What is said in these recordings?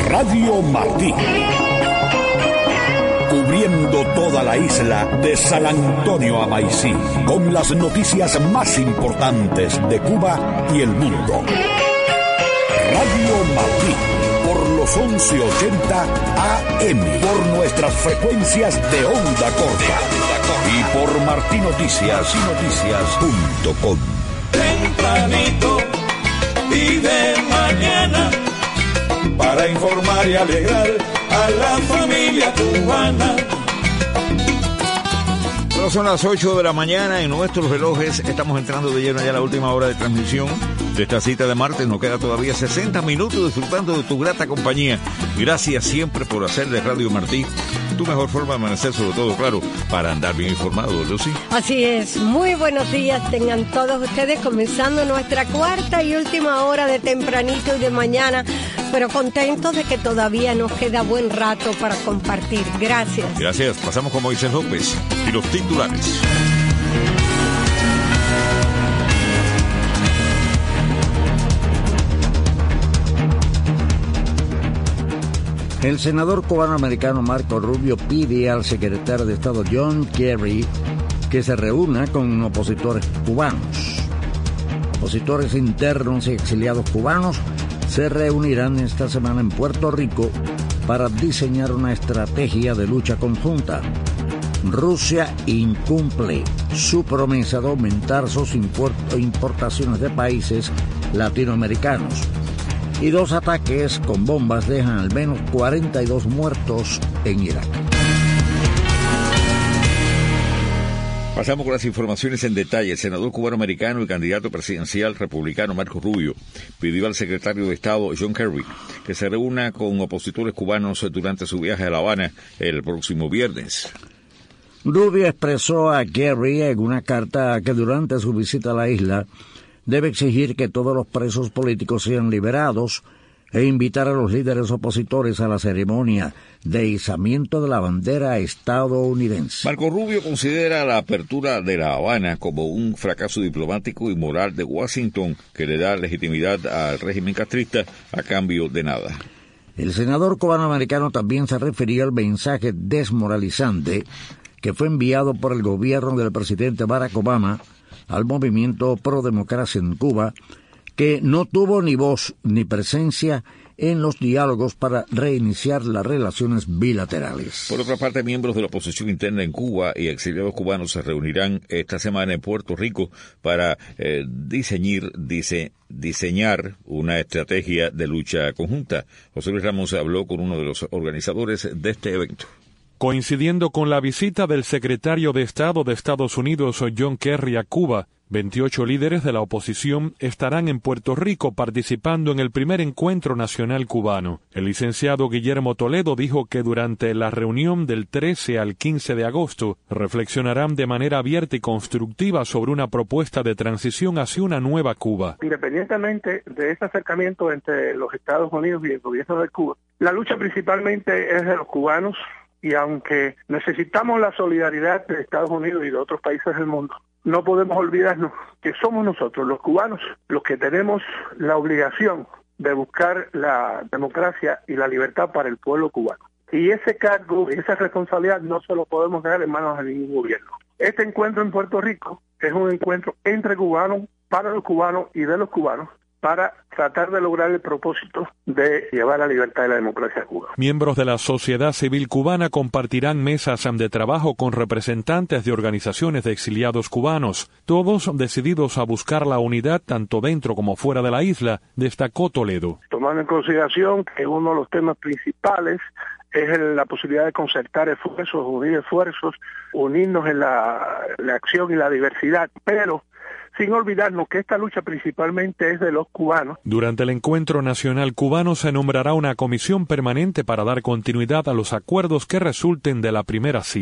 Radio Martí. Cubriendo toda la isla de San Antonio a Maicí, con las noticias más importantes de Cuba y el mundo. Radio Martí, por los 1180 AM, por nuestras frecuencias de onda corta y por martinoticias.com. Tempranito y de mañana, para informar y alegrar a la familia cubana. Bueno, son las 8 de la mañana en nuestros relojes. Estamos entrando de lleno ya a la última hora de transmisión de esta cita de martes. Nos queda todavía 60 minutos disfrutando de tu grata compañía. Gracias siempre por hacer de Radio Martí tu mejor forma de amanecer, sobre todo, claro, para andar bien informado, Lucy. Así es. Muy buenos días tengan todos ustedes, comenzando nuestra cuarta y última hora de tempranito y de mañana, pero contentos de que todavía nos queda buen rato para compartir. Gracias. Gracias. Pasamos con Moisés López y los titulares. El senador cubano-americano Marco Rubio pide al secretario de Estado John Kerry que se reúna con opositores cubanos. Opositores internos y exiliados cubanos se reunirán esta semana en Puerto Rico para diseñar una estrategia de lucha conjunta. Rusia incumple su promesa de aumentar sus importaciones de países latinoamericanos. Y 2 ataques con bombas dejan al menos 42 muertos en Irak. Pasamos con las informaciones en detalle. El senador cubano-americano y candidato presidencial republicano Marco Rubio pidió al secretario de Estado John Kerry que se reúna con opositores cubanos durante su viaje a La Habana el próximo viernes. Rubio expresó a Kerry en una carta que durante su visita a la isla debe exigir que todos los presos políticos sean liberados e invitar a los líderes opositores a la ceremonia de izamiento de la bandera estadounidense. Marco Rubio considera la apertura de La Habana como un fracaso diplomático y moral de Washington que le da legitimidad al régimen castrista a cambio de nada. El senador cubano-americano también se refirió al mensaje desmoralizante que fue enviado por el gobierno del presidente Barack Obama al movimiento pro-democracia en Cuba, que no tuvo ni voz ni presencia en los diálogos para reiniciar las relaciones bilaterales. Por otra parte, miembros de la oposición interna en Cuba y exiliados cubanos se reunirán esta semana en Puerto Rico para diseñar una estrategia de lucha conjunta. José Luis Ramos habló con uno de los organizadores de este evento. Coincidiendo con la visita del secretario de Estado de Estados Unidos, John Kerry, a Cuba, 28 líderes de la oposición estarán en Puerto Rico participando en el primer encuentro nacional cubano. El licenciado Guillermo Toledo dijo que durante la reunión del 13 al 15 de agosto reflexionarán de manera abierta y constructiva sobre una propuesta de transición hacia una nueva Cuba. Independientemente de ese acercamiento entre los Estados Unidos y el gobierno de Cuba, la lucha principalmente es de los cubanos. Y aunque necesitamos la solidaridad de Estados Unidos y de otros países del mundo, no podemos olvidarnos que somos nosotros, los cubanos, los que tenemos la obligación de buscar la democracia y la libertad para el pueblo cubano. Y ese cargo, esa responsabilidad no se lo podemos dejar en manos de ningún gobierno. Este encuentro en Puerto Rico es un encuentro entre cubanos, para los cubanos y de los cubanos, para tratar de lograr el propósito de llevar la libertad y la democracia a Cuba. Miembros de la sociedad civil cubana compartirán mesas de trabajo con representantes de organizaciones de exiliados cubanos, todos decididos a buscar la unidad tanto dentro como fuera de la isla, destacó Toledo. Tomando en consideración que uno de los temas principales es la posibilidad de concertar esfuerzos, unir esfuerzos, unirnos en la acción y la diversidad, pero sin olvidarnos que esta lucha principalmente es de los cubanos. Durante el encuentro nacional cubano se nombrará una comisión permanente para dar continuidad a los acuerdos que resulten de la primera cita.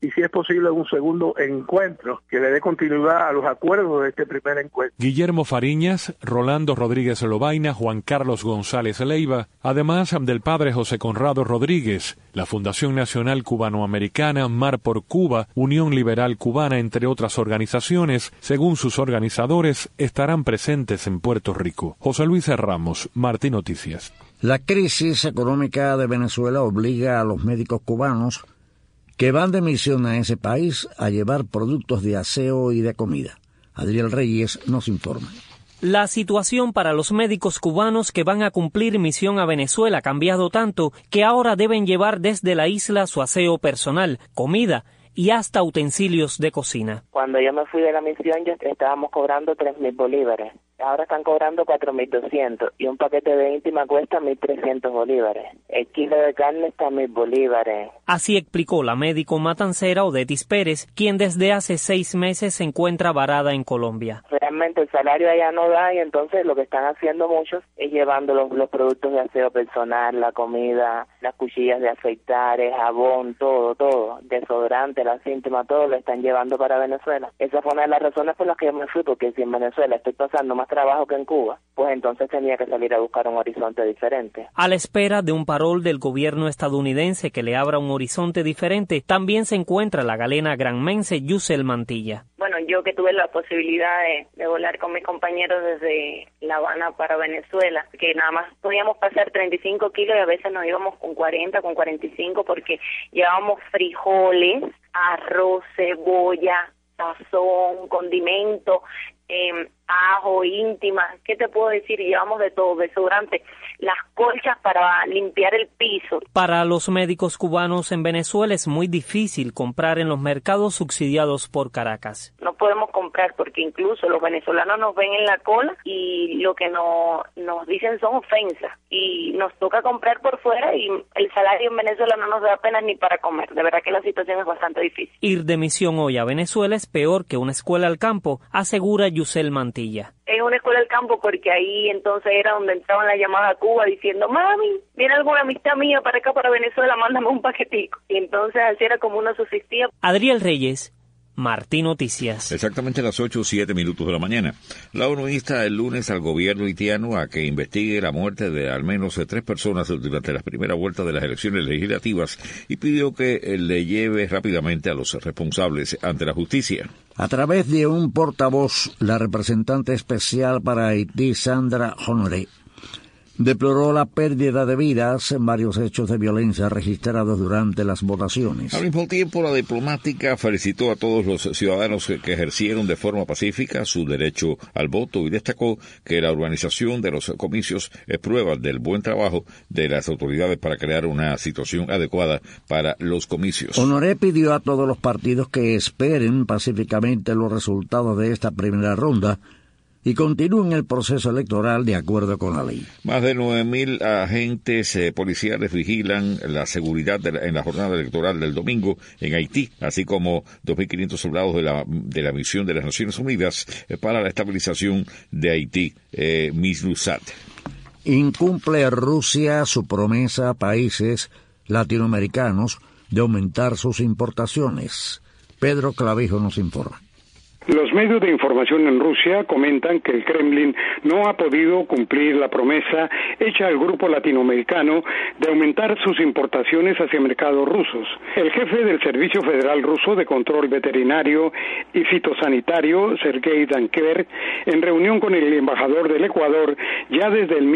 y si es posible un segundo encuentro que le dé continuidad a los acuerdos de este primer encuentro. Guillermo Fariñas, Rolando Rodríguez Lobaina, Juan Carlos González Leiva, además del padre José Conrado Rodríguez, la Fundación Nacional Cubanoamericana, Mar por Cuba, Unión Liberal Cubana, entre otras organizaciones, según sus organizadores, estarán presentes en Puerto Rico. José Luis Ramos, Martín Noticias. La crisis económica de Venezuela obliga a los médicos cubanos que van de misión a ese país a llevar productos de aseo y de comida. Adriel Reyes nos informa. La situación para los médicos cubanos que van a cumplir misión a Venezuela ha cambiado tanto que ahora deben llevar desde la isla su aseo personal, comida y hasta utensilios de cocina. Cuando yo me fui de la misión, ya estábamos cobrando 3.000 bolívares. Ahora están cobrando 4.200 y un paquete de íntima cuesta 1.300 bolívares. El kilo de carne está 1.000 bolívares. Así explicó la médico matancera Odetis Pérez, quien desde hace 6 meses se encuentra varada en Colombia. Realmente el salario allá no da y entonces lo que están haciendo muchos es llevando los productos de aseo personal, la comida, las cuchillas de afeitar, el jabón, todo, desodorante, las íntimas, todo lo están llevando para Venezuela. Esa fue una de las razones por las que yo me fui, porque si en Venezuela estoy pasando más trabajo que en Cuba, pues entonces tenía que salir a buscar un horizonte diferente. A la espera de un parol del gobierno estadounidense que le abra un horizonte diferente, también se encuentra la galena granmense Yusel Mantilla. Bueno, yo que tuve la posibilidad de volar con mis compañeros desde La Habana para Venezuela, que nada más podíamos pasar 35 kilos y a veces nos íbamos con 40, con 45, porque llevábamos frijoles, arroz, cebolla, sazón, condimento, ajo, íntima, ¿qué te puedo decir? Llevamos de todo, desodorante, las colchas para limpiar el piso. Para los médicos cubanos en Venezuela es muy difícil comprar en los mercados subsidiados por Caracas. No podemos comprar porque incluso los venezolanos nos ven en la cola y lo que nos dicen son ofensas y nos toca comprar por fuera y el salario en Venezuela no nos da apenas ni para comer. De verdad que la situación es bastante difícil. Ir de misión hoy a Venezuela es peor que una escuela al campo, asegura Yusel Mantilla. Es una escuela del campo porque ahí entonces era donde entraban la llamada a Cuba diciendo, mami, viene alguna amistad mía para acá, para Venezuela, mándame un paquetico. Y entonces así era como uno subsistía. Adriel Reyes, Martín Noticias. Exactamente a las 8:07 de la mañana. La ONU insta el lunes al gobierno haitiano a que investigue la muerte de al menos 3 personas durante la primera vuelta de las elecciones legislativas y pidió que le lleve rápidamente a los responsables ante la justicia. A través de un portavoz, la representante especial para Haití, Sandra Honoré, deploró la pérdida de vidas en varios hechos de violencia registrados durante las votaciones. Al mismo tiempo, la diplomática felicitó a todos los ciudadanos que ejercieron de forma pacífica su derecho al voto y destacó que la organización de los comicios es prueba del buen trabajo de las autoridades para crear una situación adecuada para los comicios. Honoré pidió a todos los partidos que esperen pacíficamente los resultados de esta primera ronda y continúen el proceso electoral de acuerdo con la ley. Más de 9.000 agentes policiales vigilan la seguridad en la jornada electoral del domingo en Haití, así como 2.500 soldados de la misión de las Naciones Unidas para la estabilización de Haití, MINUSTAH. Incumple Rusia su promesa a países latinoamericanos de aumentar sus importaciones. Pedro Clavijo nos informa. Los medios de información en Rusia comentan que el Kremlin no ha podido cumplir la promesa hecha al grupo latinoamericano de aumentar sus importaciones hacia mercados rusos. El jefe del Servicio Federal Ruso de Control Veterinario y Fitosanitario, Sergei Dankever, en reunión con el embajador del Ecuador, ya desde el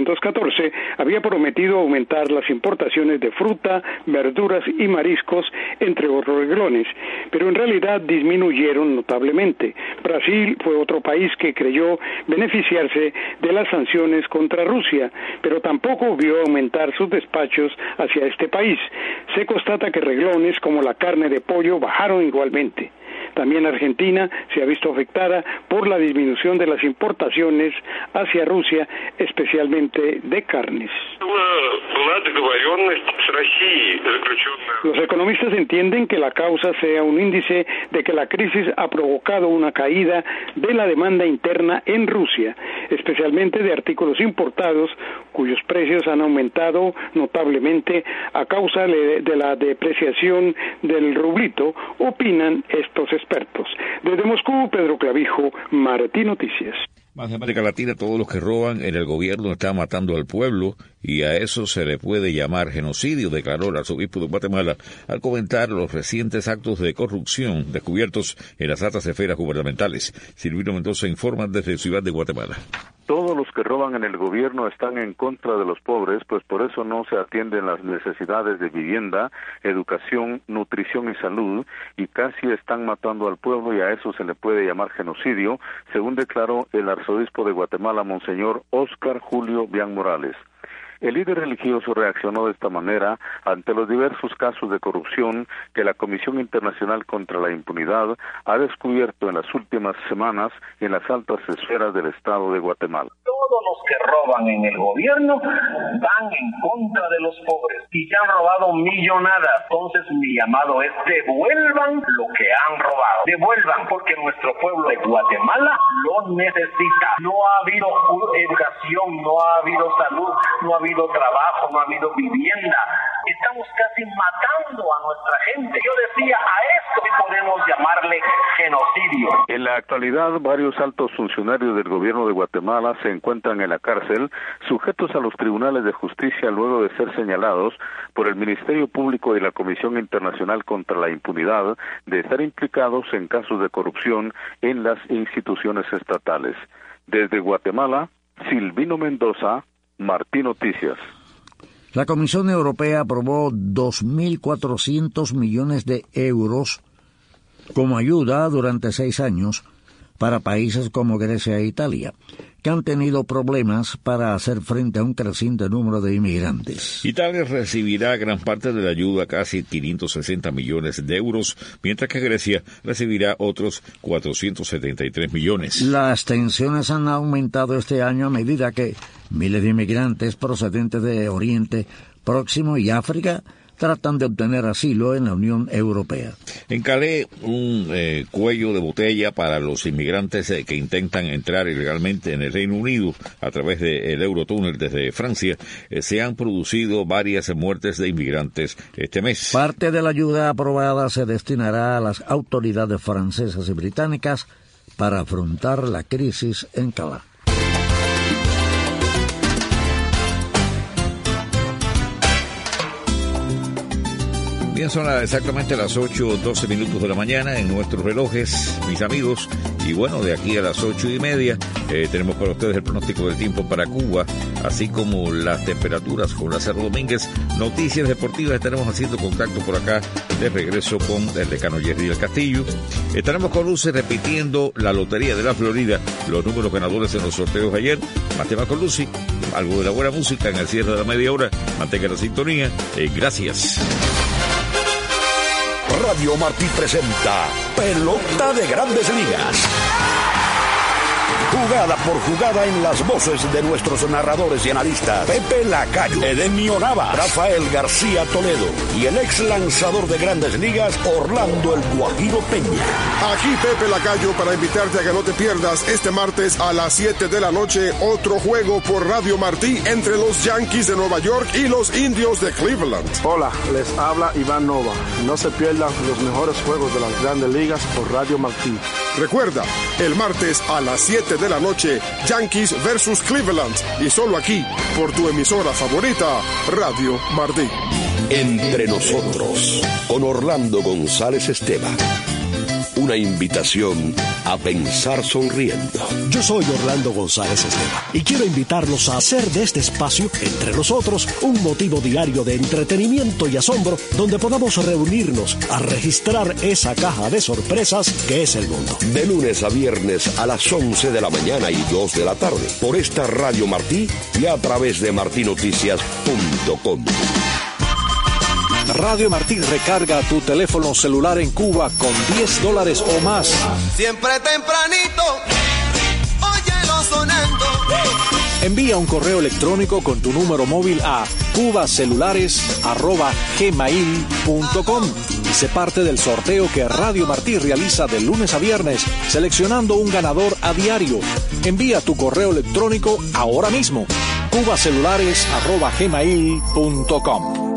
1914, había prometido aumentar las importaciones de fruta, verduras y mariscos, entre otros renglones, pero en realidad disminuyeron notablemente. Brasil fue otro país que creyó beneficiarse de las sanciones contra Rusia, pero tampoco vio aumentar sus despachos hacia este país. Se constata que renglones como la carne de pollo bajaron igualmente. También Argentina se ha visto afectada por la disminución de las importaciones hacia Rusia, especialmente de carnes. Los economistas entienden que la causa sea un índice de que la crisis ha provocado una caída de la demanda interna en Rusia, especialmente de artículos importados cuyos precios han aumentado notablemente a causa de la depreciación del rublito, opinan estos expertos. Desde Moscú, Pedro Clavijo, Martí Noticias. Más de América Latina, todos los que roban en el gobierno están matando al pueblo y a eso se le puede llamar genocidio, declaró el arzobispo de Guatemala al comentar los recientes actos de corrupción descubiertos en las altas esferas gubernamentales. Silvino Mendoza informa desde Ciudad de Guatemala. Todos los que roban en el gobierno están en contra de los pobres, pues por eso no se atienden las necesidades de vivienda, educación, nutrición y salud, y casi están matando al pueblo y a eso se le puede llamar genocidio, según declaró el arzobispo de Guatemala, Monseñor Óscar Julio Bian Morales. El líder religioso reaccionó de esta manera ante los diversos casos de corrupción que la Comisión Internacional contra la Impunidad ha descubierto en las últimas semanas en las altas esferas del Estado de Guatemala. Todos los que roban en el gobierno van en contra de los pobres y ya han robado millonadas. Entonces mi llamado es: devuelvan lo que han robado. Devuelvan, porque nuestro pueblo de Guatemala lo necesita. No ha habido educación, no ha habido salud, no ha habido trabajo, no ha habido vivienda. Estamos casi matando a nuestra gente. Yo decía, a esto podemos llamarle genocidio. En la actualidad, varios altos funcionarios del gobierno de Guatemala se encuentran en la cárcel, sujetos a los tribunales de justicia luego de ser señalados por el Ministerio Público y la Comisión Internacional contra la Impunidad de estar implicados en casos de corrupción en las instituciones estatales. Desde Guatemala, Silvino Mendoza, Martí Noticias. La Comisión Europea aprobó 2.400 millones de euros como ayuda durante 6 años para países como Grecia e Italia, que han tenido problemas para hacer frente a un creciente número de inmigrantes. Italia recibirá gran parte de la ayuda, casi 560 millones de euros, mientras que Grecia recibirá otros 473 millones. Las tensiones han aumentado este año a medida que miles de inmigrantes procedentes de Oriente Próximo y África tratan de obtener asilo en la Unión Europea. En Calais, un cuello de botella para los inmigrantes que intentan entrar ilegalmente en el Reino Unido a través del Eurotúnel desde Francia. Se han producido varias muertes de inmigrantes este mes. Parte de la ayuda aprobada se destinará a las autoridades francesas y británicas para afrontar la crisis en Calais. Bien, son exactamente las 8:12 minutos de la mañana en nuestros relojes, mis amigos. Y bueno, de aquí a las 8:30 tenemos para ustedes el pronóstico del tiempo para Cuba, así como las temperaturas con Lázaro Domínguez. Noticias deportivas, estaremos haciendo contacto por acá de regreso con el decano Jerry del Castillo. Estaremos con Lucy repitiendo la Lotería de la Florida, los números ganadores en los sorteos de ayer. Más temas con Lucy, algo de la buena música en el cierre de la media hora. Mantenga la sintonía. Gracias. Radio Martí presenta Pelota de Grandes Ligas. Jugada por jugada en las voces de nuestros narradores y analistas Pepe Lacayo, Edenio Nava, Rafael García Toledo y el ex lanzador de Grandes Ligas Orlando El Guajiro Peña. Aquí Pepe Lacayo para invitarte a que no te pierdas este martes a las 7 de la noche otro juego por Radio Martí entre los Yankees de Nueva York y los Indios de Cleveland. Hola, les habla Iván Nova. No se pierdan los mejores juegos de las Grandes Ligas por Radio Martí. Recuerda, el martes a las 7 de la noche, Yankees versus Cleveland, y solo aquí, por tu emisora favorita, Radio Martí. Entre nosotros, con Orlando González Esteban. Una invitación a pensar sonriendo. Yo soy Orlando González Esteban y quiero invitarlos a hacer de este espacio, Entre Nosotros, un motivo diario de entretenimiento y asombro donde podamos reunirnos a registrar esa caja de sorpresas que es el mundo. De lunes a viernes a las 11 de la mañana y 2 de la tarde por esta Radio Martí y a través de martinoticias.com. Radio Martí recarga tu teléfono celular en Cuba con $10 o más. Siempre tempranito, oye estamos sonando. Envía un correo electrónico con tu número móvil a cubacelulares@gmail.com y sé parte del sorteo que Radio Martí realiza de lunes a viernes, seleccionando un ganador a diario. Envía tu correo electrónico ahora mismo, cubacelulares@gmail.com.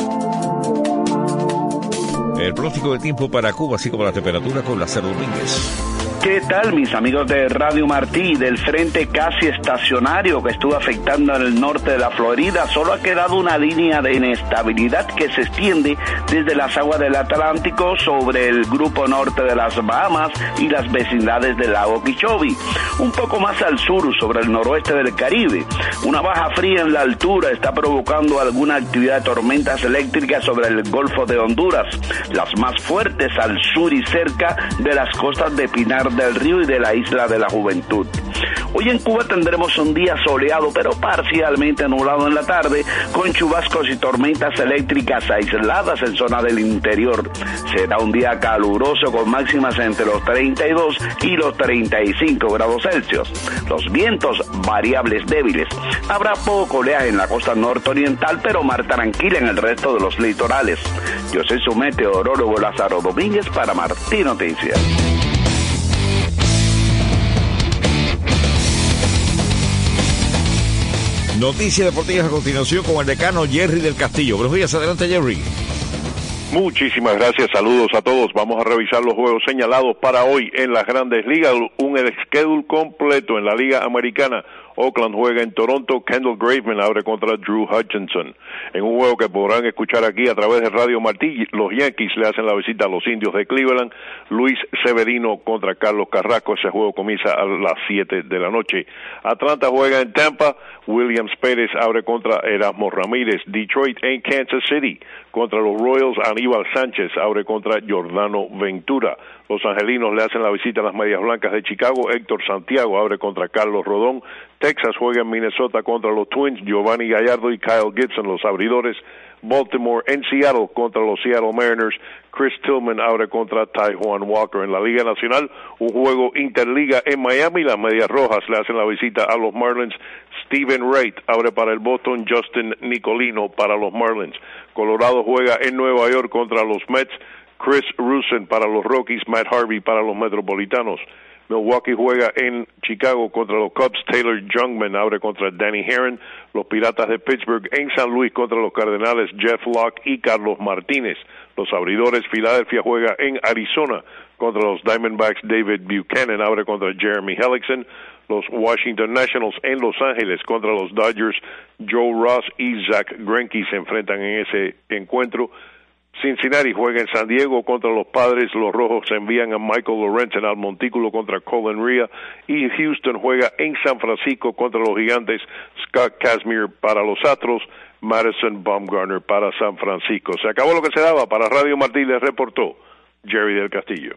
El pronóstico de tiempo para Cuba, así como la temperatura, con Lázaro Domínguez. ¿Qué tal, mis amigos de Radio Martí? Del frente casi estacionario que estuvo afectando en el norte de la Florida, solo ha quedado una línea de inestabilidad que se extiende desde las aguas del Atlántico sobre el grupo norte de las Bahamas y las vecindades del lago Okeechobee. Un poco más al sur, sobre el noroeste del Caribe, una baja fría en la altura está provocando alguna actividad de tormentas eléctricas sobre el Golfo de Honduras, las más fuertes al sur y cerca de las costas de Pinar del Río y de la Isla de la Juventud. Hoy en Cuba tendremos un día soleado, pero parcialmente nublado en la tarde, con chubascos y tormentas eléctricas aisladas en zona del interior. Será un día caluroso con máximas entre los 32 y los 35 grados Celsius. Los vientos variables débiles. Habrá poco oleaje en la costa nororiental, pero mar tranquila en el resto de los litorales. Yo soy su meteorólogo Lázaro Domínguez para Martí Noticias. Noticias deportivas a continuación con el decano Jerry del Castillo. Buenos días, adelante Jerry. Muchísimas gracias, saludos a todos. Vamos a revisar los juegos señalados para hoy en las Grandes Ligas, un schedule completo en la Liga Americana. Oakland juega en Toronto, Kendall Graveman abre contra Drew Hutchinson. En un juego que podrán escuchar aquí a través de Radio Martí, los Yankees le hacen la visita a los Indios de Cleveland, Luis Severino contra Carlos Carrasco, ese juego comienza a las 7 de la noche. Atlanta juega en Tampa, Williams Pérez abre contra Erasmo Ramírez. Detroit en Kansas City contra los Royals, Aníbal Sánchez abre contra Jordano Ventura. Los angelinos le hacen la visita a las Medias Blancas de Chicago, Héctor Santiago abre contra Carlos Rodón. Texas juega en Minnesota contra los Twins, Giovanni Gallardo y Kyle Gibson, los abridores. Baltimore en Seattle contra los Seattle Mariners, Chris Tillman abre contra Ty Juan Walker. En la Liga Nacional, un juego interliga en Miami, las Medias Rojas le hacen la visita a los Marlins, Steven Wright abre para el Boston, Justin Nicolino para los Marlins. Colorado juega en Nueva York contra los Mets, Chris Rusin para los Rockies, Matt Harvey para los Metropolitanos. Milwaukee juega en Chicago contra los Cubs, Taylor Jungmann abre contra Danny Herron. Los Piratas de Pittsburgh en San Luis contra los Cardenales, Jeff Locke y Carlos Martínez. Los abridores, Filadelfia juega en Arizona contra los Diamondbacks, David Buchanan abre contra Jeremy Hellickson. Los Washington Nationals en Los Ángeles contra los Dodgers, Joe Ross y Zach Greinke se enfrentan en ese encuentro. Cincinnati juega en San Diego contra los Padres, los Rojos envían a Michael Lorenzen al montículo contra Colin Rea, y Houston juega en San Francisco contra los Gigantes, Scott Kazmir para los Astros, Madison Bumgarner para San Francisco. Se acabó lo que se daba. Para Radio Martí les reportó Jerry del Castillo.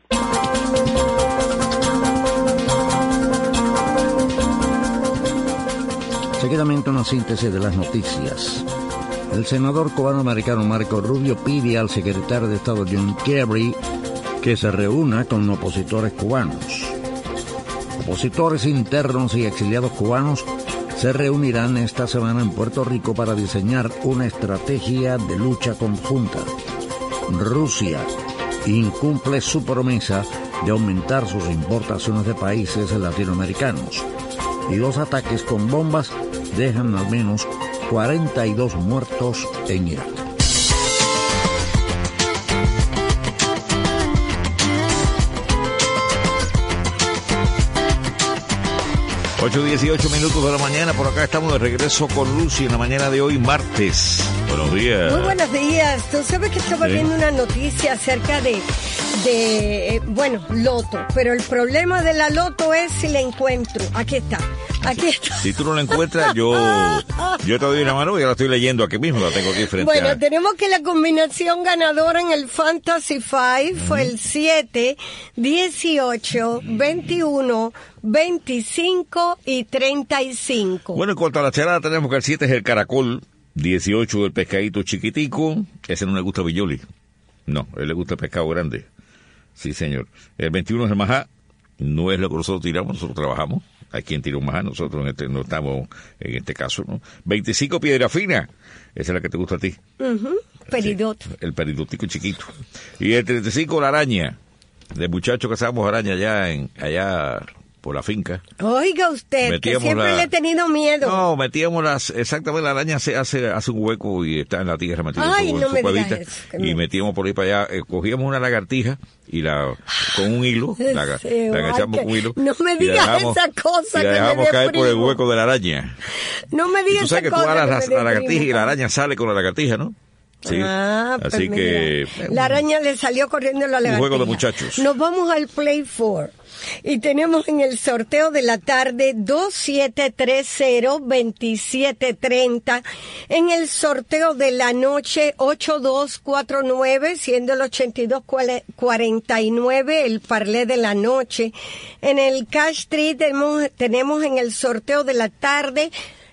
Seguidamente una síntesis de las noticias. El senador cubano-americano Marco Rubio pide al secretario de Estado John Kerry que se reúna con opositores cubanos. Opositores internos y exiliados cubanos se reunirán esta semana en Puerto Rico para diseñar una estrategia de lucha conjunta. Rusia incumple su promesa de aumentar sus importaciones de países latinoamericanos, y los ataques con bombas dejan al menos 42 muertos en Irak. Ocho 18 minutos de la mañana, por acá estamos de regreso con Lucy en la mañana de hoy, martes. Buenos días. Muy buenos días. Tú sabes que estaba viendo una noticia acerca de loto, pero el problema de la loto es si la encuentro. Aquí está. Si tú no la encuentras, yo te doy una mano y ya la estoy leyendo aquí mismo, la tengo aquí frente Bueno, tenemos que la combinación ganadora en el Fantasy 5 fue el 7, 18, 21, 25 y 35. Bueno, en cuanto a la charada, tenemos que el 7 es el caracol, 18 el pescadito chiquitico, ese no le gusta a Villoli. No, a él le gusta el pescado grande. Sí, señor. El 21 es el majá. No es lo que nosotros tiramos, nosotros trabajamos. Hay quien tiró más, nosotros no estamos en este caso, ¿no? 25 piedra fina, esa es la que te gusta a ti. Peridot. Sí, el peridotico chiquito. Y el 35 la araña, de muchachos que sabemos araña allá por la finca. Oiga usted, que siempre le he tenido miedo. No, metíamos exactamente la araña hace un hueco y está en la tierra metida en su cuevita. Y metíamos por ahí para allá, cogíamos una lagartija y con un hilo, la agachamos con un hilo. No me digas esa cosa. Y la dejamos caer por el hueco de la araña. No me digas esa cosa. Tú sabes que tú agarras la lagartija y la araña sale con la lagartija, ¿no? Sí, así que... La araña le salió corriendo a la lagartija. Un juego de muchachos. Nos vamos al Play 4. Y tenemos en el sorteo de la tarde 2730-2730. En el sorteo de la noche 8249, siendo el 8249 el parlé de la noche. En el Cash Street tenemos en el sorteo de la tarde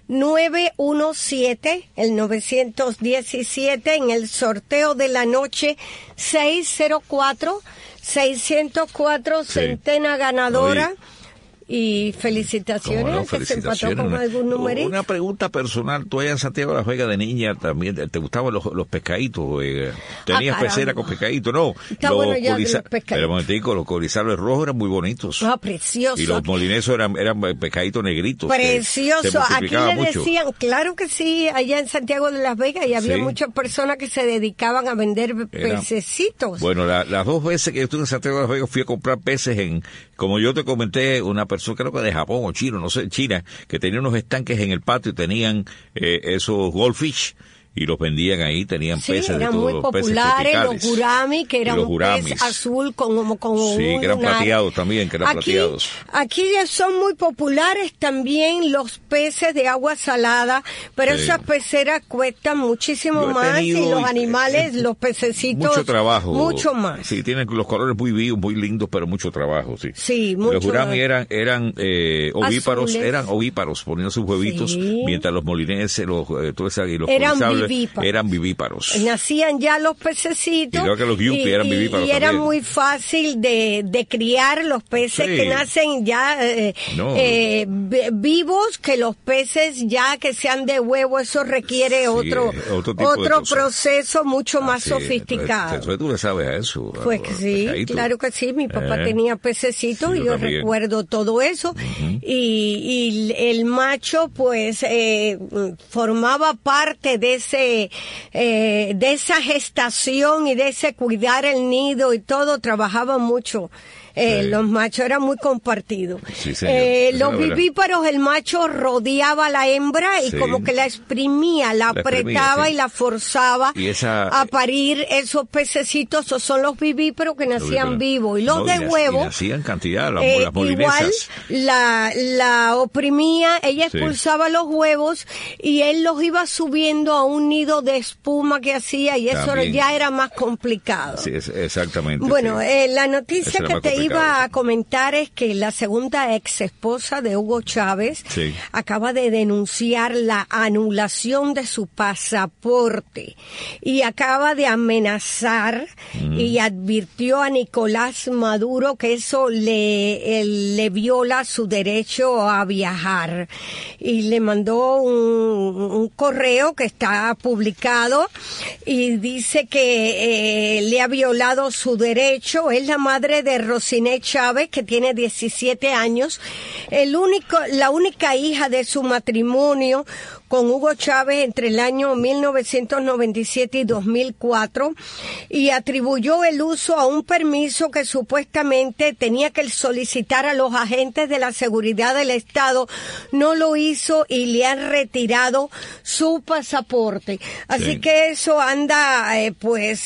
917, el 917, en el sorteo de la noche 604, 604, sí. Centena ganadora. Oye. Y felicitaciones, que se empató con algún numerito. Una pregunta personal, tú allá en Santiago de la Vega de niña también, ¿te gustaban los pescaditos? ¿Tenías pecera con pescaditos? No. Está bueno ya los pescaditos. Pero momentico, los corizales rojos eran muy bonitos. Ah, preciosos. Y los molinesos eran pescaditos negritos. Preciosos. Aquí le decían, claro que sí, allá en Santiago de las Vegas, y había muchas personas que se dedicaban a vender pececitos. Bueno, las dos veces que yo estuve en Santiago de las Vegas fui a comprar peces como yo te comenté, una persona creo que de Japón o China, no sé, China, que tenía unos estanques en el patio y tenían esos goldfish y los vendían ahí, tenían peces de todos los peces tropicales. Eran muy populares, los gurami, que eran un pez azul con sí, que eran plateados también, que eran plateados. Aquí son muy populares también los peces de agua salada, pero esas peceras cuestan muchísimo más y los animales, los pececitos, mucho trabajo, mucho más. Sí, tienen los colores muy vivos, muy lindos, pero mucho trabajo, sí. Sí, mucho. Los gurami eran ovíparos, poniendo sus huevitos, mientras los molineses, los eran vivíparos. Nacían ya los pececitos. Y que los yupi eran vivíparos. Y era muy fácil de criar los peces que nacen ya vivos, que los peces ya que sean de huevo, eso requiere otro proceso mucho más sofisticado. Entonces tú le sabes a eso. Pues sí, claro que sí. Mi papá tenía pececitos y yo recuerdo todo eso. Y el macho, pues, formaba parte de esa gestación y de ese cuidar el nido y todo, trabajaba mucho. Los machos eran muy compartidos. Sí, los vivíparos, el macho rodeaba a la hembra y como que la exprimía, la apretaba y la forzaba a parir esos pececitos. Esos son los vivíparos que nacían vivos. Y los de huevo, nacían cantidad, las molinesas. Igual la oprimía, ella expulsaba los huevos y él los iba subiendo a un nido de espuma que hacía, y eso ya era más complicado. Sí, exactamente. Bueno, la noticia que te iba a comentar es que la segunda ex esposa de Hugo Chávez acaba de denunciar la anulación de su pasaporte y acaba de amenazar y advirtió a Nicolás Maduro que eso le viola su derecho a viajar, y le mandó un correo que está publicado y dice que le ha violado su derecho. Es la madre de Rosiné Chávez, que tiene 17 años, la única hija de su matrimonio con Hugo Chávez entre el año 1997 y 2004, y atribuyó el uso a un permiso que supuestamente tenía que solicitar a los agentes de la seguridad del Estado. No lo hizo y le han retirado su pasaporte. Así que eso anda, en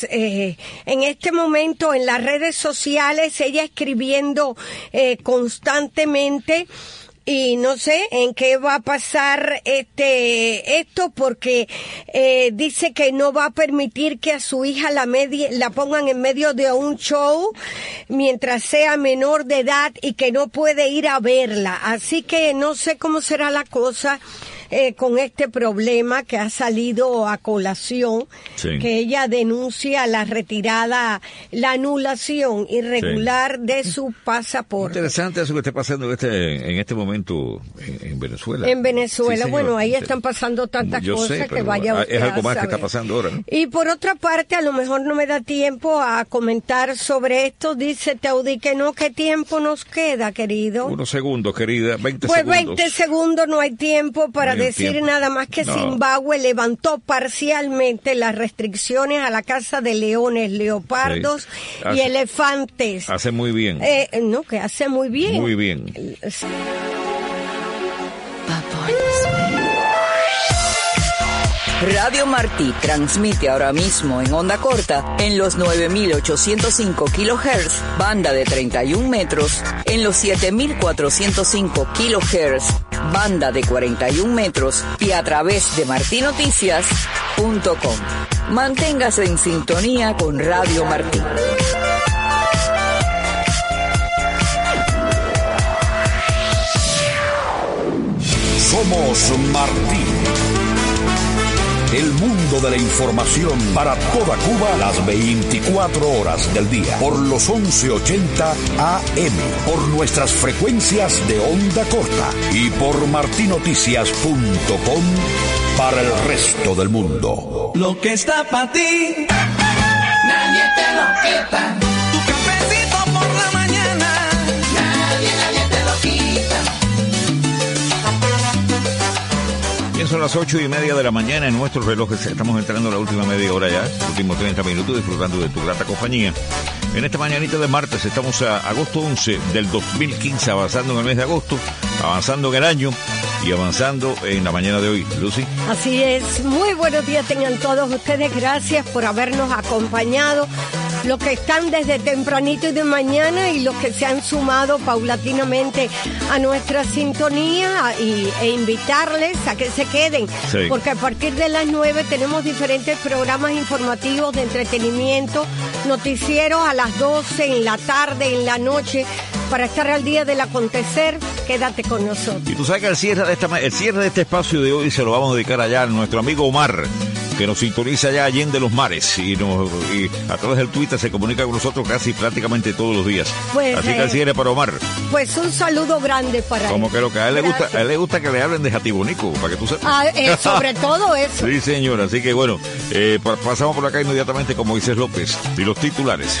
este momento en las redes sociales, ella escribiendo constantemente. Y no sé en qué va a pasar esto, porque dice que no va a permitir que a su hija la pongan en medio de un show mientras sea menor de edad y que no puede ir a verla. Así que no sé cómo será la cosa. con este problema que ha salido a colación, que ella denuncia la retirada, la anulación irregular de su pasaporte. Interesante eso que está pasando en este momento en Venezuela. En Venezuela, bueno, ahí están pasando tantas cosas que vaya es algo más que está pasando ahora, ¿no? Y por otra parte, a lo mejor no me da tiempo a comentar sobre esto, dice Teudi que no, ¿qué tiempo nos queda, querido? Unos segundos, querida, 20 pues segundos. 20 segundos no hay tiempo para decir nada más que Zimbabue levantó parcialmente las restricciones a la caza de leones, leopardos y elefantes. Hace muy bien. No, que hace muy bien. Muy bien. Radio Martí transmite ahora mismo en onda corta en los 9.805 kHz, banda de 31 metros, en los 7.405 kHz, banda de 41 metros y a través de martinoticias.com. Manténgase en sintonía con Radio Martí. Somos Martí. El mundo de la información para toda Cuba las 24 horas del día. Por los 1180 AM. Por nuestras frecuencias de onda corta. Y por martinoticias.com para el resto del mundo. Lo que está para ti, nadie te lo quita. Tu cafecito por la mañana, nadie te lo quita. Son las 8:30 de la mañana en nuestros relojes. Estamos entrando a la última media hora ya, últimos 30 minutos, disfrutando de tu grata compañía. En esta mañanita de martes estamos a agosto 11 del 2015, avanzando en el mes de agosto, avanzando en el año y avanzando en la mañana de hoy. Lucy. Así es. Muy buenos días tengan todos ustedes. Gracias por habernos acompañado. Los que están desde tempranito y de mañana y los que se han sumado paulatinamente a nuestra sintonía e invitarles a que se queden, porque a partir de las 9 tenemos diferentes programas informativos de entretenimiento, noticieros a las 12 en la tarde, en la noche, para estar al día del acontecer. Quédate con nosotros. Y tú sabes que el cierre de este espacio de hoy se lo vamos a dedicar allá a nuestro amigo Omar, que nos sintoniza allá Allende los Mares y a través del Twitter se comunica con nosotros casi prácticamente todos los días. Pues, así que el cierre para Omar. Pues un saludo grande para Como él. que lo que a él le gusta que le hablen de Jatibonico, para que tú sepas. Sobre todo eso. Sí, señor. Así que bueno, pasamos por acá inmediatamente con Moisés López y los titulares.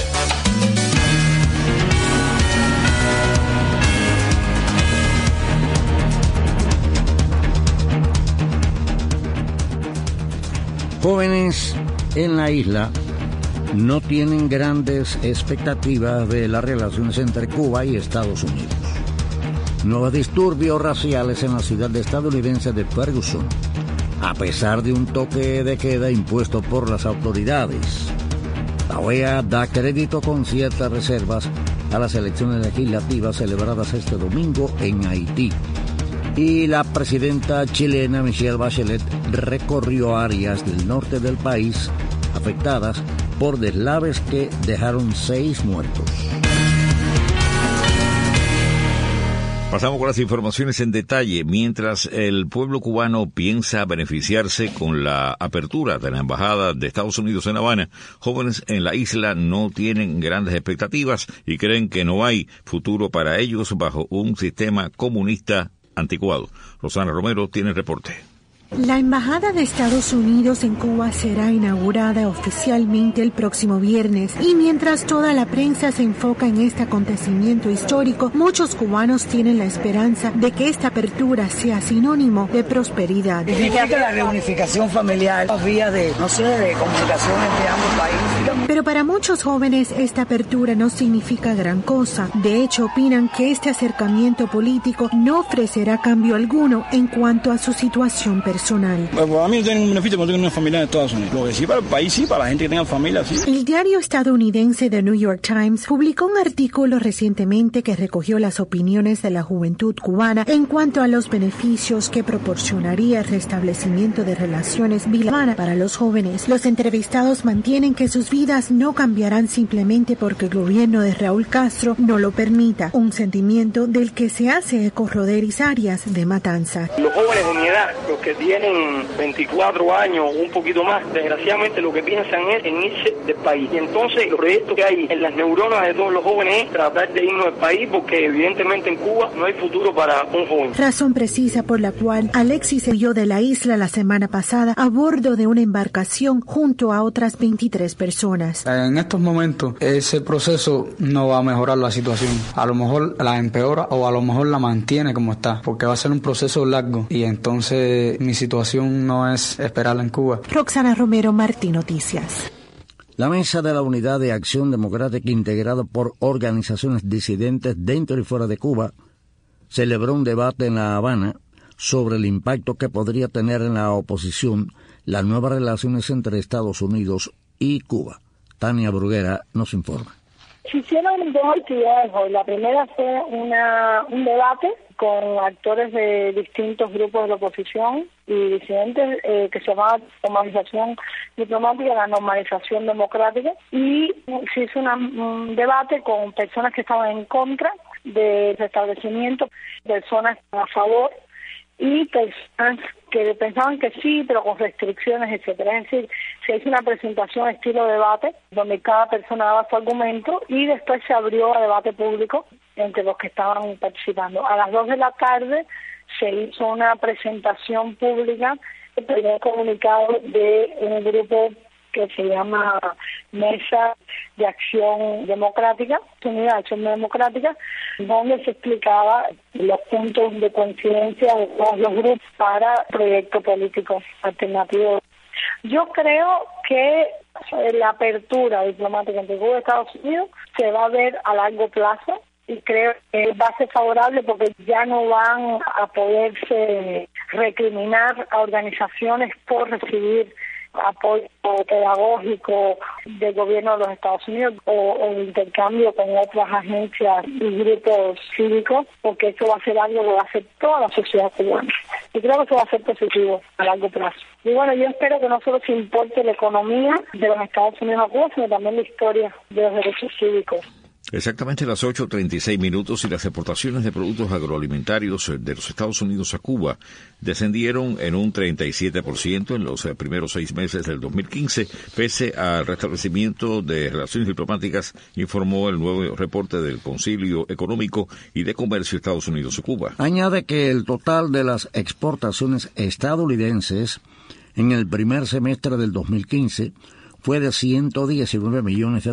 Jóvenes en la isla no tienen grandes expectativas de las relaciones entre Cuba y Estados Unidos. Nuevos disturbios raciales en la ciudad estadounidense de Ferguson, a pesar de un toque de queda impuesto por las autoridades. La OEA da crédito con ciertas reservas a las elecciones legislativas celebradas este domingo en Haití. Y la presidenta chilena Michelle Bachelet recorrió áreas del norte del país afectadas por deslaves que dejaron 6 muertos. Pasamos con las informaciones en detalle. Mientras el pueblo cubano piensa beneficiarse con la apertura de la Embajada de Estados Unidos en La Habana, jóvenes en la isla no tienen grandes expectativas y creen que no hay futuro para ellos bajo un sistema comunista anticuado. Rosana Romero tiene el reporte. La Embajada de Estados Unidos en Cuba será inaugurada oficialmente el próximo viernes y mientras toda la prensa se enfoca en este acontecimiento histórico, muchos cubanos tienen la esperanza de que esta apertura sea sinónimo de prosperidad. Significa la reunificación familiar, vía de comunicación entre ambos países. Pero para muchos jóvenes esta apertura no significa gran cosa. De hecho, opinan que este acercamiento político no ofrecerá cambio alguno en cuanto a su situación personal. personal. Pues para mí no tiene ningún beneficio porque tengo una familia en Estados Unidos. Lo que sí para el país, sí, para la gente que tenga familia, sí. El diario estadounidense The New York Times publicó un artículo recientemente que recogió las opiniones de la juventud cubana en cuanto a los beneficios que proporcionaría el restablecimiento de relaciones bilaterales para los jóvenes. Los entrevistados mantienen que sus vidas no cambiarán simplemente porque el gobierno de Raúl Castro no lo permita, un sentimiento del que se hace eco Roderis Arias de Matanza. Los jóvenes de mi edad, los que tienen 24 años o un poquito más, desgraciadamente lo que piensan es en irse del país. Y entonces los proyectos que hay en las neuronas de todos los jóvenes es tratar de irnos del país porque evidentemente en Cuba no hay futuro para un joven. Razón precisa por la cual Alexis se huyó de la isla la semana pasada a bordo de una embarcación junto a otras 23 personas. En estos momentos ese proceso no va a mejorar la situación. A lo mejor la empeora o a lo mejor la mantiene como está, porque va a ser un proceso largo y entonces mi situación no es esperarla en Cuba. Roxana Romero, Martí Noticias. La Mesa de la Unidad de Acción Democrática, integrada por organizaciones disidentes dentro y fuera de Cuba, celebró un debate en La Habana sobre el impacto que podría tener en la oposición las nuevas relaciones entre Estados Unidos y Cuba. Tania Bruguera nos informa. Se hicieron dos actividades hoy. La primera fue un debate con actores de distintos grupos de la oposición y disidentes que se llamaba normalización diplomática, la normalización democrática, y se hizo un debate con personas que estaban en contra del restablecimiento, personas a favor y personas que pensaban que sí, pero con restricciones, etcétera. Es decir, se hizo una presentación estilo debate, donde cada persona daba su argumento y después se abrió a debate público entre los que estaban participando. A las 2 de la tarde se hizo una presentación pública, el primer comunicado de un grupo que se llama Mesa de Acción Democrática, Unidad de Acción Democrática, donde se explicaba los puntos de coincidencia de todos los grupos para proyecto político alternativo. Yo creo que la apertura diplomática entre Cuba y Estados Unidos se va a ver a largo plazo y creo que va a ser favorable porque ya no van a poderse recriminar a organizaciones por recibir apoyo pedagógico del gobierno de los Estados Unidos o intercambio con otras agencias y grupos cívicos, porque eso va a ser algo que va a hacer toda la sociedad cubana. Y creo que eso va a ser positivo a largo plazo. Y bueno, yo espero que no solo se importe la economía de los Estados Unidos a Cuba, sino también la historia de los derechos cívicos. Exactamente las 8:36 y las exportaciones de productos agroalimentarios de los Estados Unidos a Cuba descendieron en un 37% en los primeros 6 meses del 2015, pese al restablecimiento de relaciones diplomáticas, informó el nuevo reporte del Concilio Económico y de Comercio Estados Unidos y Cuba. Añade que el total de las exportaciones estadounidenses en el primer semestre del 2015 fue de $119 millones,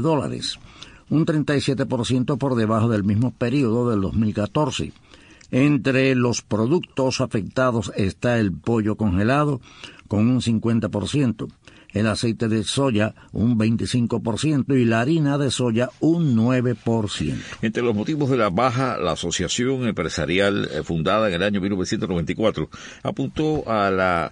un 37% por debajo del mismo periodo del 2014. Entre los productos afectados está el pollo congelado, con un 50%, el aceite de soya un 25% y la harina de soya un 9%. Entre los motivos de la baja, la Asociación Empresarial, fundada en el año 1994, apuntó a la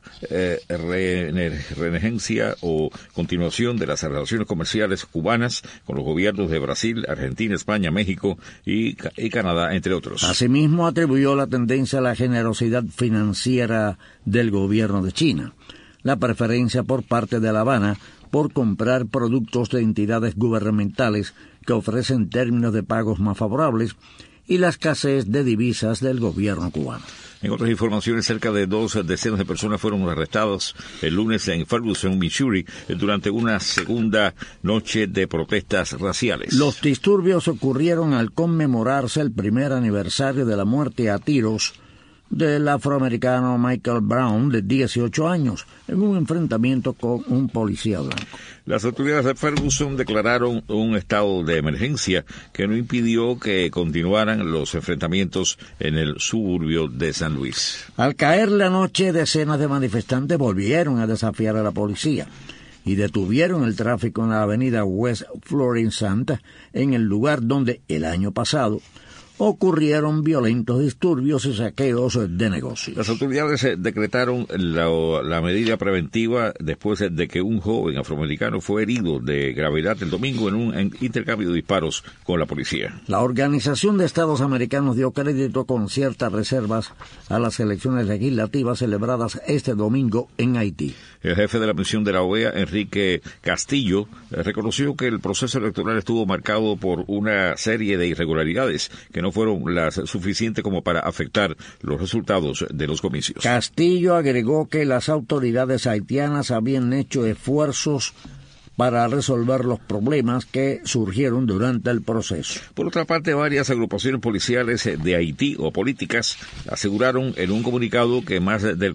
reemergencia o continuación de las relaciones comerciales cubanas con los gobiernos de Brasil, Argentina, España, México y Canadá, entre otros. Asimismo, atribuyó la tendencia a la generosidad financiera del gobierno de China, la preferencia por parte de La Habana por comprar productos de entidades gubernamentales que ofrecen términos de pagos más favorables y la escasez de divisas del gobierno cubano. En otras informaciones, cerca de 2 decenas de personas fueron arrestadas el lunes en Ferguson, Missouri, durante una segunda noche de protestas raciales. Los disturbios ocurrieron al conmemorarse el primer aniversario de la muerte a tiros del afroamericano Michael Brown, de 18 años, en un enfrentamiento con un policía blanco. Las autoridades de Ferguson declararon un estado de emergencia que no impidió que continuaran los enfrentamientos en el suburbio de San Luis. Al caer la noche, decenas de manifestantes volvieron a desafiar a la policía y detuvieron el tráfico en la avenida West Florissant, en el lugar donde el año pasado ocurrieron violentos disturbios y saqueos de negocios. Las autoridades decretaron la medida preventiva después de que un joven afroamericano fue herido de gravedad el domingo en un intercambio de disparos con la policía. La Organización de Estados Americanos dio crédito con ciertas reservas a las elecciones legislativas celebradas este domingo en Haití. El jefe de la misión de la OEA, Enrique Castillo, reconoció que el proceso electoral estuvo marcado por una serie de irregularidades que no fueron las suficientes como para afectar los resultados de los comicios. Castillo agregó que las autoridades haitianas habían hecho esfuerzos para resolver los problemas que surgieron durante el proceso. Por otra parte, varias agrupaciones policiales de Haití o políticas aseguraron en un comunicado que más del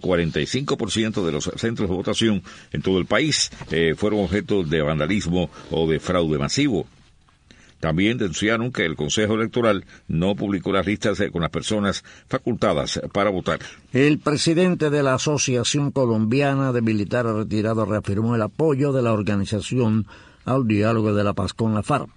45% de los centros de votación en todo el país fueron objeto de vandalismo o de fraude masivo. También denunciaron que el Consejo Electoral no publicó las listas con las personas facultadas para votar. El presidente de la Asociación Colombiana de Militares Retirados reafirmó el apoyo de la organización al diálogo de la paz con la FARC,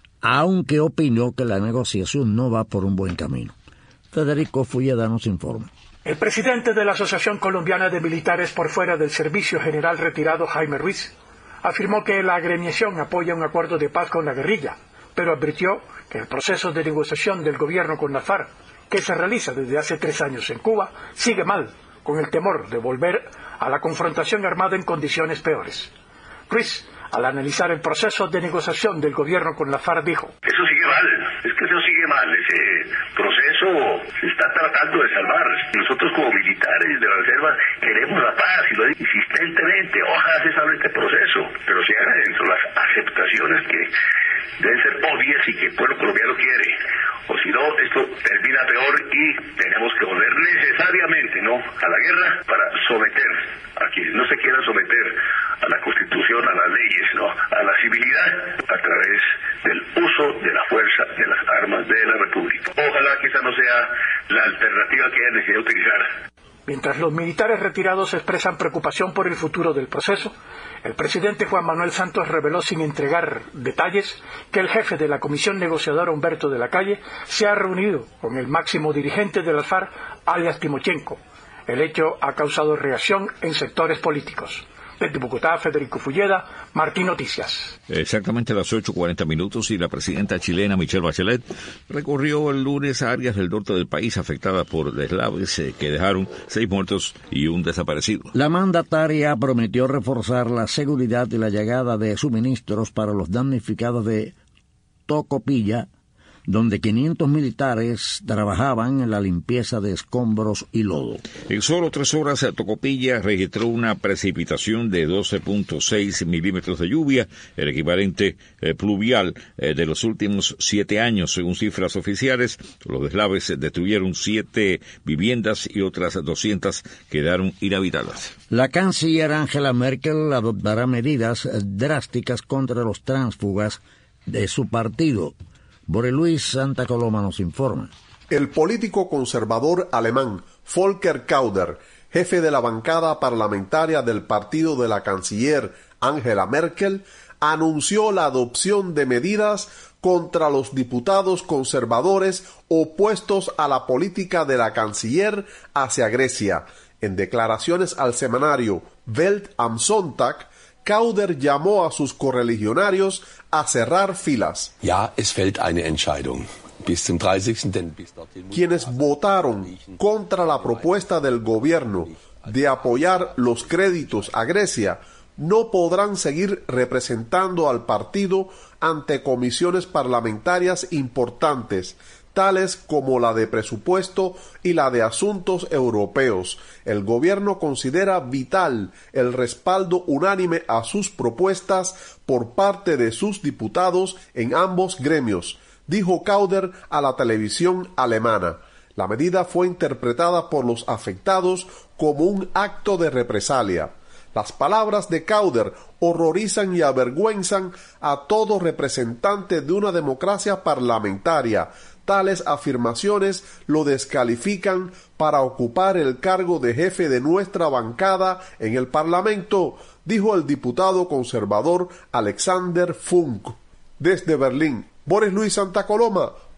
aunque opinó que la negociación no va por un buen camino. Federico Fulleda nos informa. El presidente de la Asociación Colombiana de Militares por fuera del Servicio General retirado, Jaime Ruiz, afirmó que la agremiación apoya un acuerdo de paz con la guerrilla, pero advirtió que el proceso de negociación del gobierno con la FARC, que se realiza desde hace 3 años en Cuba, sigue mal, con el temor de volver a la confrontación armada en condiciones peores. Ruiz, al analizar el proceso de negociación del gobierno con la FARC, dijo: Eso sigue mal, es que eso sigue mal, ese proceso se está tratando de salvar. Nosotros como militares de la reserva queremos la paz y lo digo insistentemente, ojalá se salve este proceso, pero se hagan dentro las aceptaciones que deben ser obvias y que el pueblo colombiano quiere, o si no, esto termina peor y tenemos que volver necesariamente a la guerra para someter a quienes no se quieran someter a la Constitución, a las leyes, a la civilidad, a través del uso de la fuerza de las armas de la República. Ojalá que esa no sea la alternativa que haya decidido utilizar. Mientras los militares retirados expresan preocupación por el futuro del proceso, el presidente Juan Manuel Santos reveló sin entregar detalles que el jefe de la comisión negociadora Humberto de la Calle se ha reunido con el máximo dirigente de la FARC, alias Timochenko. El hecho ha causado reacción en sectores políticos. Desde Bogotá, Federico Fulleda, Martín Noticias. Exactamente a las 8:40 y la presidenta chilena Michelle Bachelet recorrió el lunes áreas del norte del país afectadas por deslaves que dejaron 6 muertos y un desaparecido. La mandataria prometió reforzar la seguridad y la llegada de suministros para los damnificados de Tocopilla, donde 500 militares trabajaban en la limpieza de escombros y lodo. En solo 3 horas, Tocopilla registró una precipitación de 12.6 milímetros de lluvia, el equivalente pluvial de los últimos 7 años, según cifras oficiales. Los deslaves destruyeron 7 viviendas y otras 200 quedaron inhabitadas. La canciller Angela Merkel adoptará medidas drásticas contra los tránsfugas de su partido. Borre Luis Santa Coloma nos informa. El político conservador alemán Volker Kauder, jefe de la bancada parlamentaria del partido de la canciller Angela Merkel, anunció la adopción de medidas contra los diputados conservadores opuestos a la política de la canciller hacia Grecia. En declaraciones al semanario Welt am Sonntag, Kauder llamó a sus correligionarios a cerrar filas. Ja, es fällt eine Entscheidung. Bis zum 30. denn bis dorthin quienes votaron contra la propuesta del gobierno de apoyar los créditos a Grecia no podrán seguir representando al partido ante comisiones parlamentarias importantes, tales como la de presupuesto y la de asuntos europeos. El gobierno considera vital el respaldo unánime a sus propuestas por parte de sus diputados en ambos gremios, dijo Kauder a la televisión alemana. La medida fue interpretada por los afectados como un acto de represalia. Las palabras de Kauder horrorizan y avergüenzan a todo representante de una democracia parlamentaria. Tales afirmaciones lo descalifican para ocupar el cargo de jefe de nuestra bancada en el Parlamento, dijo el diputado conservador Alexander Funk. Desde Berlín, Boris Luis Santa Coloma,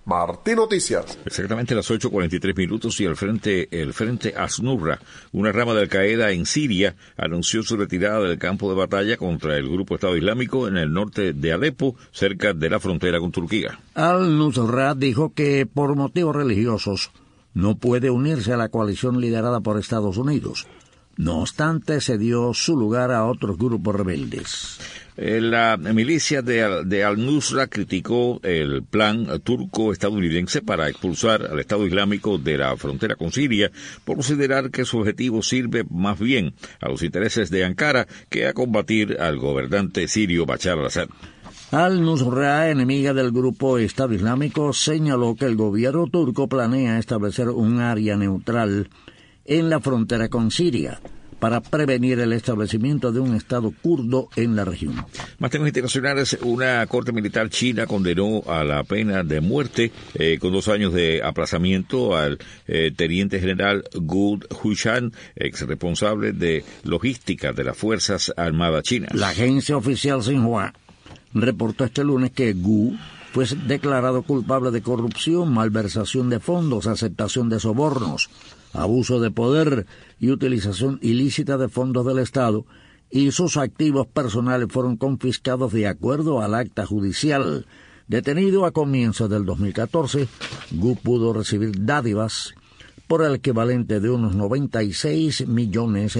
Martí Noticias. Exactamente las 8:43 y el frente Al-Nusra, una rama de Al-Qaeda en Siria, anunció su retirada del campo de batalla contra el grupo Estado Islámico en el norte de Alepo, cerca de la frontera con Turquía. Al-Nusra dijo que por motivos religiosos no puede unirse a la coalición liderada por Estados Unidos. No obstante, cedió su lugar a otros grupos rebeldes. La milicia de Al-Nusra criticó el plan turco-estadounidense para expulsar al Estado Islámico de la frontera con Siria por considerar que su objetivo sirve más bien a los intereses de Ankara que a combatir al gobernante sirio Bashar al-Assad. Al-Nusra, enemiga del grupo Estado Islámico, señaló que el gobierno turco planea establecer un área neutral en la frontera con Siria para prevenir el establecimiento de un Estado kurdo en la región. Más temas internacionales. Una corte militar china condenó a la pena de muerte con 2 años de aplazamiento al teniente general Gu Huishan, ex responsable de logística de las Fuerzas Armadas chinas. La agencia oficial Xinhua reportó este lunes que Gu fue declarado culpable de corrupción, malversación de fondos, aceptación de sobornos, abuso de poder y utilización ilícita de fondos del Estado, y sus activos personales fueron confiscados de acuerdo al acta judicial. Detenido a comienzos del 2014, Gu pudo recibir dádivas por el equivalente de unos $96 millones.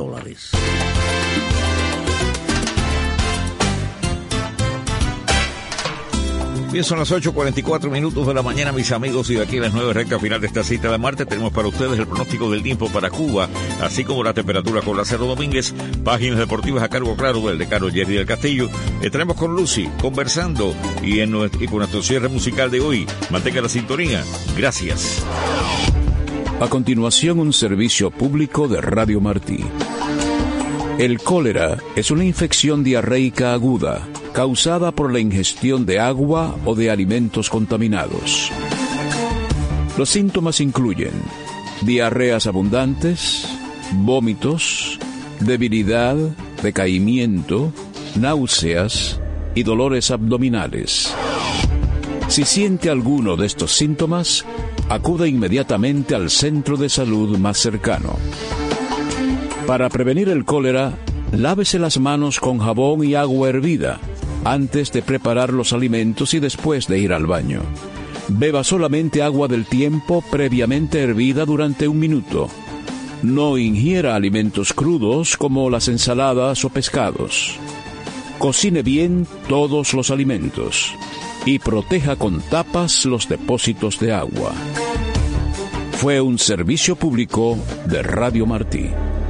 Bien, son las 8:44 de la mañana, mis amigos, y de aquí a las 9, recta final de esta cita de martes, tenemos para ustedes el pronóstico del tiempo para Cuba, así como la temperatura con Lázaro Domínguez, páginas deportivas a cargo, claro, del decano Jerry del Castillo. Estaremos con Lucy conversando y con nuestro cierre musical de hoy. Mantenga la sintonía. Gracias. A continuación, un servicio público de Radio Martí. El cólera es una infección diarreica aguda causada por la ingestión de agua o de alimentos contaminados. Los síntomas incluyen diarreas abundantes, vómitos, debilidad, decaimiento, náuseas y dolores abdominales. Si siente alguno de estos síntomas, acuda inmediatamente al centro de salud más cercano. Para prevenir el cólera, lávese las manos con jabón y agua hervida antes de preparar los alimentos y después de ir al baño. Beba solamente agua del tiempo previamente hervida durante 1 minuto. No ingiera alimentos crudos como las ensaladas o pescados. Cocine bien todos los alimentos y proteja con tapas los depósitos de agua. Fue un servicio público de Radio Martí.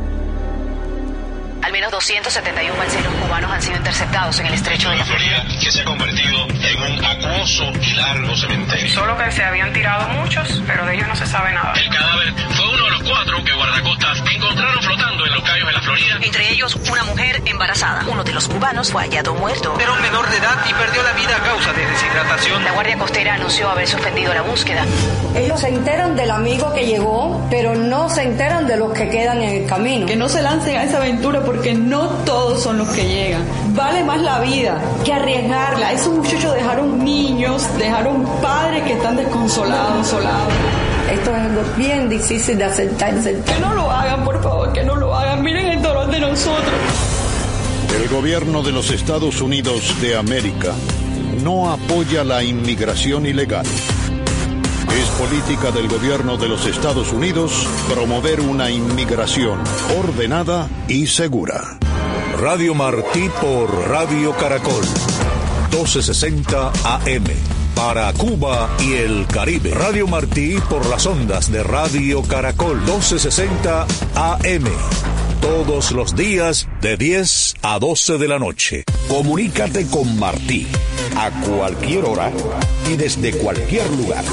Al menos 271 balseros cubanos han sido interceptados en el estrecho de la Florida, que se ha convertido en un acuoso y largo cementerio. Solo que se habían tirado muchos, pero de ellos no se sabe nada. El cadáver fue uno de los 4 que guardacostas encontraron flotando en los cayos de la Florida. Entre ellos, una mujer embarazada. Uno de los cubanos fue hallado muerto. Era un menor de edad y perdió la vida a causa de deshidratación. La Guardia Costera anunció haber suspendido la búsqueda. Ellos se enteran del amigo que llegó, pero no se enteran de los que quedan en el camino. Que no se lancen a esa aventura porque no todos son los que llegan. Vale más la vida que arriesgarla. Esos muchachos dejaron niños, dejaron padres que están desconsolados, solados. Esto es algo bien difícil de aceptar. Que no lo hagan, por favor, que no lo hagan. Miren el dolor de nosotros. El gobierno de los Estados Unidos de América no apoya la inmigración ilegal. Es política del gobierno de los Estados Unidos promover una inmigración ordenada y segura. Radio Martí por Radio Caracol, 1260 AM. Para Cuba y el Caribe. Radio Martí por las ondas de Radio Caracol, 1260 AM. Todos los días de 10 a 12 de la noche. Comunícate con Martí a cualquier hora y desde cualquier lugar.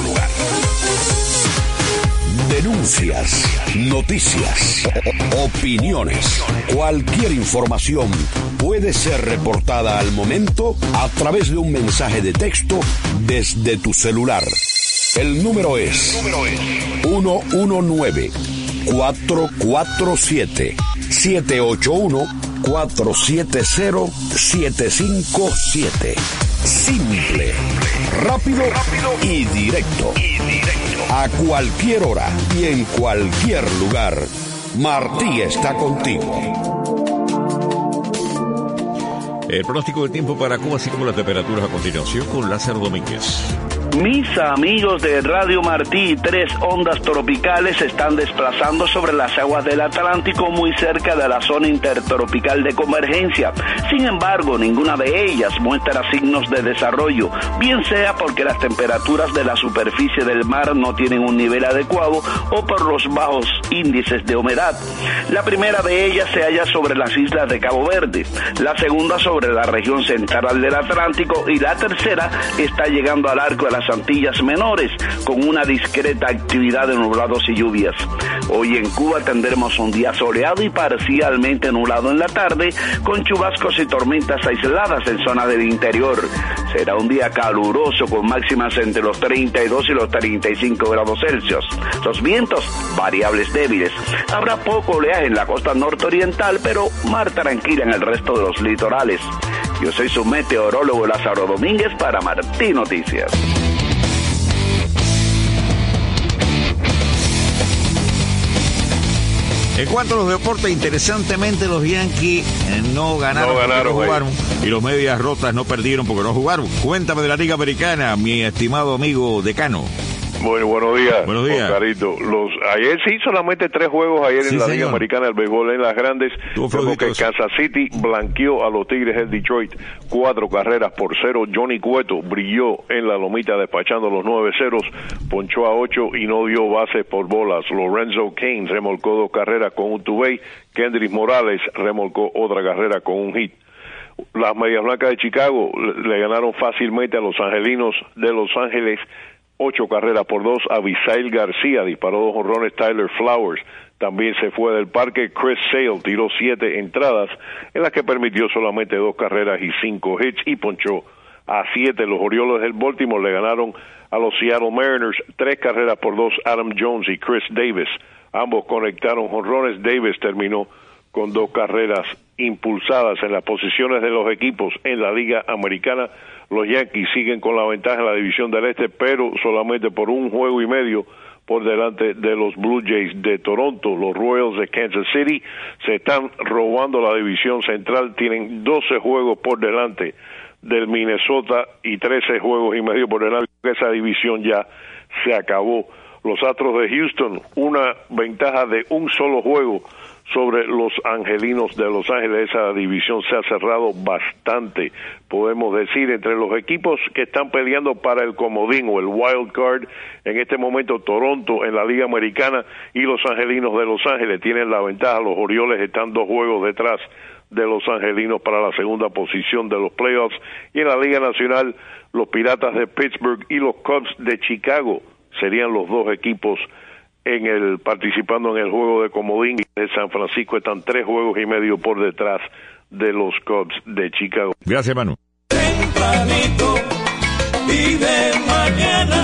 Denuncias, noticias, opiniones, cualquier información puede ser reportada al momento a través de un mensaje de texto desde tu celular. El número es 119-447-781-470-757. Simple, rápido y directo. A cualquier hora y en cualquier lugar, Martí está contigo. El pronóstico del tiempo para Cuba, así como las temperaturas a continuación con Lázaro Domínguez. Mis amigos de Radio Martí, 3 ondas tropicales se están desplazando sobre las aguas del Atlántico muy cerca de la zona intertropical de convergencia. Sin embargo, ninguna de ellas muestra signos de desarrollo, bien sea porque las temperaturas de la superficie del mar no tienen un nivel adecuado o por los bajos índices de humedad. La primera de ellas se halla sobre las islas de Cabo Verde, la segunda sobre la región central del Atlántico y la tercera está llegando al arco de las Antillas Menores, con una discreta actividad de nublados y lluvias. Hoy en Cuba tendremos un día soleado y parcialmente nublado en la tarde, con chubascos y tormentas aisladas en zonas del interior. Será un día caluroso con máximas entre los 32 y los 35 grados Celsius. Los vientos variables débiles. Habrá poco oleaje en la costa nororiental, pero mar tranquila en el resto de los litorales. Yo soy su meteorólogo Lázaro Domínguez para Martí Noticias. En cuanto a los deportes, interesantemente los Yankees no ganaron, jugaron, y los Medias Rotas no perdieron porque no jugaron. Cuéntame de la Liga Americana, mi estimado amigo decano. Bueno, buenos días. Buenos días. Oscarito. Ayer sí, solamente 3 juegos ayer en la Liga Americana del Béisbol en las grandes. Vemos que Kansas City blanqueó a los Tigres del Detroit 4-0. Johnny Cueto brilló en la lomita despachando los 9-0, ponchó a 8 y no dio bases por bolas. Lorenzo Cain remolcó 2 carreras con un two-bay. Kendrick Morales remolcó otra carrera con un hit. Las Medias Blancas de Chicago le ganaron fácilmente a los Angelinos de Los Ángeles 8-2. Abisail García disparó 2 jonrones. Tyler Flowers también se fue del parque. Chris Sale tiró 7 entradas en las que permitió solamente 2 carreras y 5 hits y ponchó a 7. Los Orioles del Baltimore le ganaron a los Seattle Mariners 3-2. Adam Jones y Chris Davis ambos conectaron jonrones. Davis terminó con 2 carreras impulsadas. En las posiciones de los equipos en la Liga Americana, los Yankees siguen con la ventaja en la división del Este, pero solamente por 1 juego y medio por delante de los Blue Jays de Toronto. Los Royals de Kansas City se están robando la división central, tienen 12 juegos por delante del Minnesota y 13 juegos y medio por delante. Esa división ya se acabó. Los Astros de Houston, una ventaja de 1 solo juego sobre los Angelinos de Los Ángeles. Esa división se ha cerrado bastante, podemos decir, entre los equipos que están peleando para el comodín o el wild card. En este momento Toronto en la Liga Americana y los Angelinos de Los Ángeles tienen la ventaja. Los Orioles están 2 juegos detrás de los Angelinos para la segunda posición de los playoffs. Y en la Liga Nacional, los Piratas de Pittsburgh y los Cubs de Chicago serían los 2 equipos participando en el juego de comodín. De San Francisco están 3 juegos y medio por detrás de los Cubs de Chicago. Gracias, Manu. Tempranito y de mañana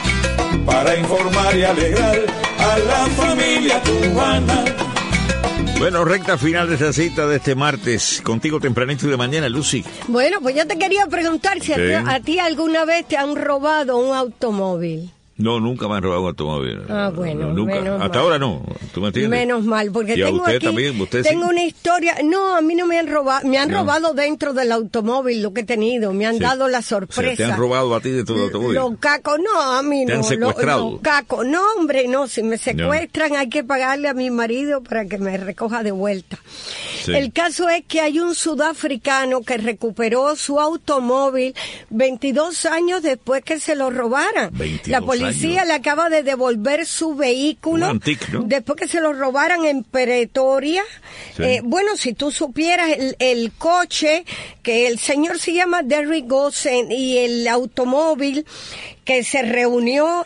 para informar y alegrar a la familia cubana. Bueno, recta final de esta cita de este martes. Contigo tempranito y de mañana, Lucy. Bueno, pues yo te quería preguntar si a ti alguna vez te han robado un automóvil. No, nunca me han robado un automóvil. Bueno, no, nunca. Menos hasta mal. ahora no. ¿Tú me entiendes? Menos mal, porque ¿Y a tengo usted aquí, también? ¿Usted tengo sí? una historia. No, a mí no me han robado. Me han robado dentro del automóvil lo que he tenido. Me han dado la sorpresa. O sea, ¿te han robado a ti de tu automóvil? Los cacos, no, a mí no. ¿Te han secuestrado? Los cacos, no, hombre, no. Si me secuestran hay que pagarle a mi marido para que me recoja de vuelta. Sí. El caso es que hay un sudafricano que recuperó su automóvil 22 años después que se lo robaran. La policía le acaba de devolver su vehículo después que se lo robaran en Pretoria. Sí. Bueno, si tú supieras el coche, que el señor se llama Derrick Gosen, y el automóvil que se reunió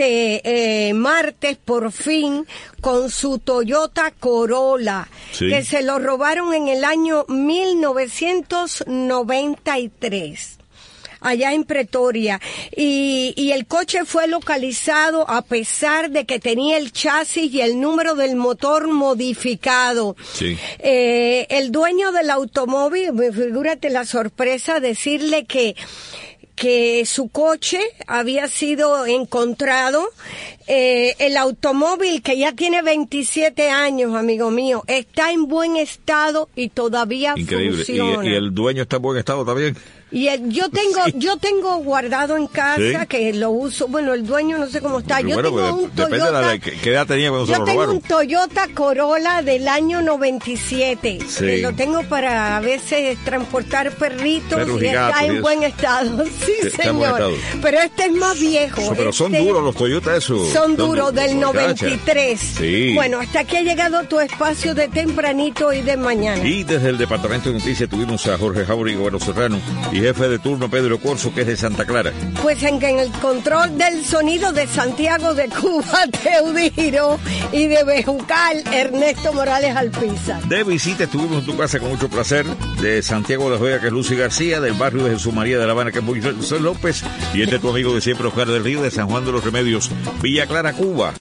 martes por fin con su Toyota Corolla, que se lo robaron en el año 1993. allá en Pretoria, y el coche fue localizado a pesar de que tenía el chasis y el número del motor modificado. Sí. El dueño del automóvil, figúrate la sorpresa, decirle que su coche había sido encontrado, el automóvil, que ya tiene 27 años, amigo mío, está en buen estado y todavía funciona. ¿Y el dueño está en buen estado también? Y yo tengo guardado en casa, ¿sí?, que lo uso. Bueno, el dueño no sé cómo está. Pero yo tengo un depende Toyota. de qué edad tenía cuando se lo robaron. Yo tengo un Toyota Corolla del año 97. Sí. Lo tengo para a veces transportar perritos y está en buen estado. Sí, señor. Pero este es más viejo. Pero son duros los Toyota esos. Son duros, del 93. Sí. Bueno, hasta aquí ha llegado tu espacio de tempranito y de mañana. Y desde el Departamento de Noticias tuvimos a Jorge Jáurigo Bueno Serrano y jefe de turno Pedro Corso, que es de Santa Clara. Pues en el control del sonido de Santiago de Cuba, Teudí Giró, y de Bejucal, Ernesto Morales Alpiza. De visita estuvimos en tu casa con mucho placer, de Santiago de la Vega, que es Lucy García, del barrio de Jesús María de La Habana, que es Moisés López, y este tu amigo de siempre, Oscar del Río, de San Juan de los Remedios, Villa Clara, Cuba.